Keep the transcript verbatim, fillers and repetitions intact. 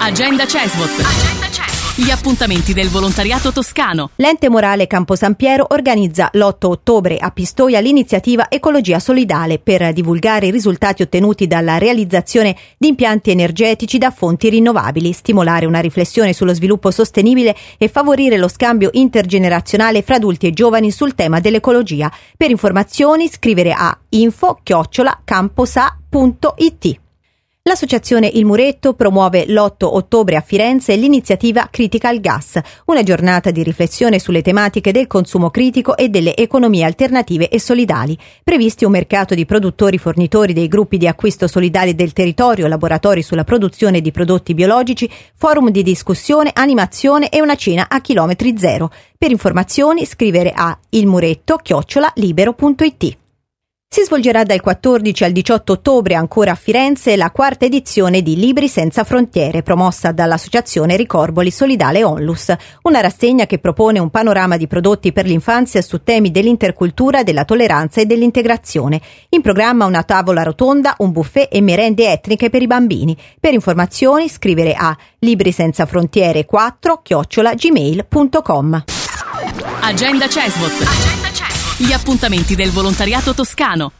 Agenda Cesvot. Agenda Cesvot. Gli appuntamenti del volontariato toscano. L'Ente Morale Campo San Piero organizza l'otto ottobre a Pistoia l'iniziativa Ecologia Solidale per divulgare i risultati ottenuti dalla realizzazione di impianti energetici da fonti rinnovabili, stimolare una riflessione sullo sviluppo sostenibile e favorire lo scambio intergenerazionale fra adulti e giovani sul tema dell'ecologia. Per informazioni scrivere a info chiocciola camposa punto it. L'associazione Il Muretto promuove l'otto ottobre a Firenze l'iniziativa Critical Gas, una giornata di riflessione sulle tematiche del consumo critico e delle economie alternative e solidali. Previsti un mercato di produttori fornitori dei gruppi di acquisto solidali del territorio, laboratori sulla produzione di prodotti biologici, forum di discussione, animazione e una cena a chilometri zero. Per informazioni scrivere a ilmuretto chiocciola libero punto it. Si svolgerà dal quattordici al diciotto ottobre ancora a Firenze la quarta edizione di Libri Senza Frontiere, promossa dall'associazione Ricorboli Solidale Onlus, una rassegna che propone un panorama di prodotti per l'infanzia su temi dell'intercultura, della tolleranza e dell'integrazione. In programma una tavola rotonda, un buffet e merende etniche per i bambini. Per informazioni scrivere a libri senza frontiere quattro chiocciola gmail punto com. Agenda Cesvot. Agenda Cesvot. Gli appuntamenti del volontariato toscano.